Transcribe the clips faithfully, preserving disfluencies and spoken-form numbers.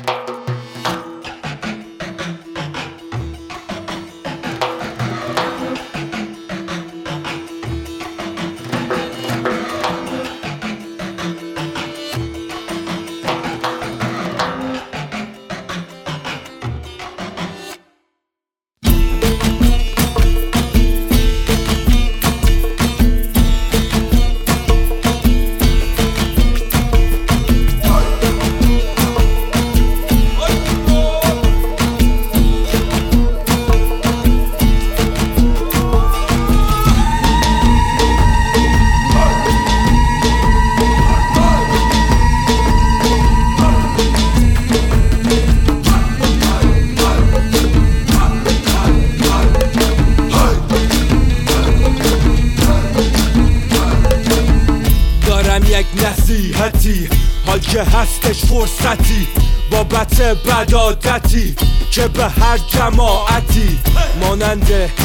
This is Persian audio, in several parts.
نصیحتی حال که هستش فرصتی بابت بدعادتی که به هر جماعتی مانند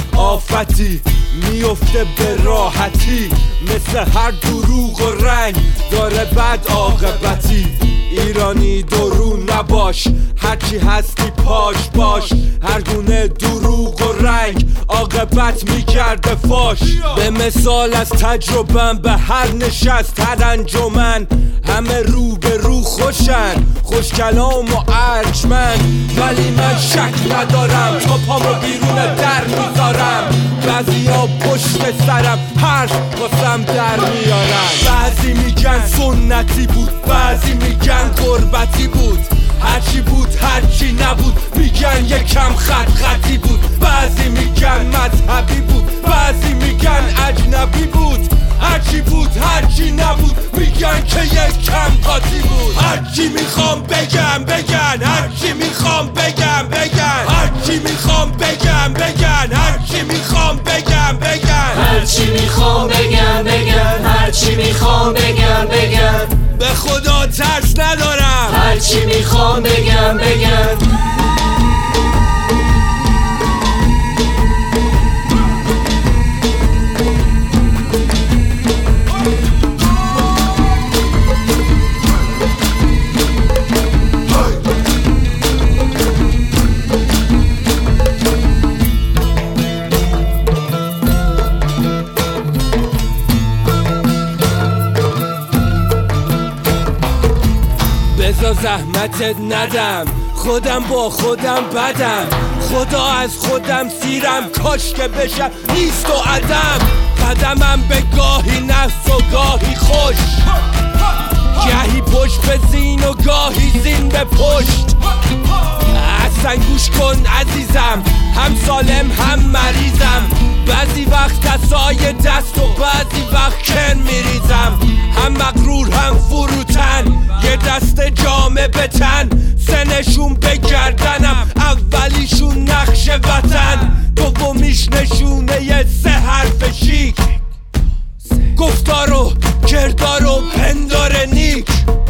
آفتی میفته به راحتی، مثل هر دروغ و رنگ داره بد عاقبتی. ایرانی درو نباش، هرچی هستی پاش باش، هر گونه دروغ و رنگ عاقبت میکرده فاش. به مثال از تجربم به هر نشست هر انجمن همه رو به رو خوشن، خوش کلام و ارجمند، ولی من شک ندارم تا پامو بیرون در میذارم. بعضیا پشت سرم حرف واسم در میارن. بعضی میگن سنتی بود، بعضی میگن غربتی بود، هرچی بود هرچی نبود میگن یکم خط خطی بود. بعضی میگن مذهبی بود، بعضی میگن اجنبی بود، هرچی بود هرچی نبود میگن که یکم قاطی بود. هرچی میخوام بگم بگن، هرچی میخوام بگم بگن، هرچی میخوام بگم بگن، هرچی میخوام بگم بگن، هرچی میخوام بگم بگن، هرچی میخوام بگم بگن، به خدا ترس ندارم هرچی میخوام بگم بگن. بذار زحمتت ندم، خودم با خودم بدم، خدا از خودم سیرم، کاش که بشم نیست و عدم. قدمم به گاهی نفس و گاهی خوش، گاهی پشت به زین و گاهی زین به پشت. اصلا گوش کن عزیزم، هم سالم هم مریضم، بعضی وقت دستای دست و بعضی وقت کن میریزم. هم مغرور هم فروتن، یه دست جامه به تن، سنشون به گردنم، اولیشون نقش وطن، دومیش نشونه یه سه حرف شیک، گفتار و کردار و پندار نیک.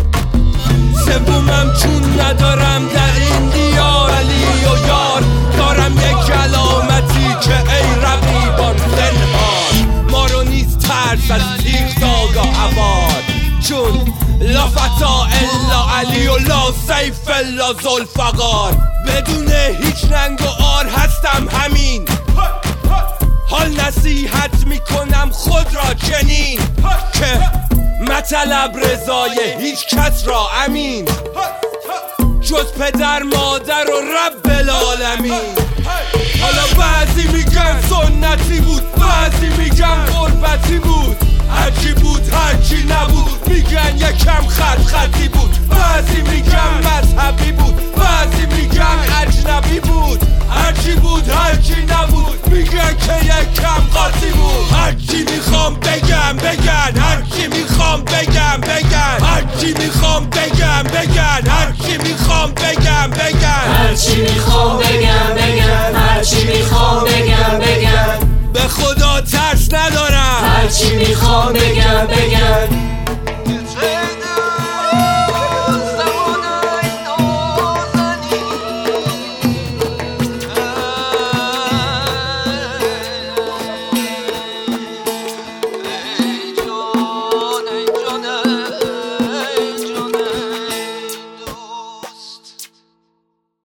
سومم چون ندارم در این دیار علی و یار، دارم یک علامتی که ای رقیبان زنهار، ما رو نیست ترس از تیغ داغ هوار، چون لا فتا الا علی و لا سیف الا ذوالفقار. بدون هیچ رنگ و آر هستم همین، حال نصیحت میکنم خود را چنین که مطلب رضای هیچ کس را امین، جز پدر مادر و رب العالمین. حالا بعضی میگن سنتی بود، بعضی میگن غربتی بود، هرچی بود هرچی نبود میگن یکم خط خطی بود. بعضی میگن مذهبی بود، بعضی میگن اجنبی بود، هرچی بود هرچی نبود میگن که یکم قاطی بود. هرچی میخوام بگم بگن، هرچی میخوام بگم بگن، هرچی میخوام بگم بگن، هرچی میخوام بگم بگن.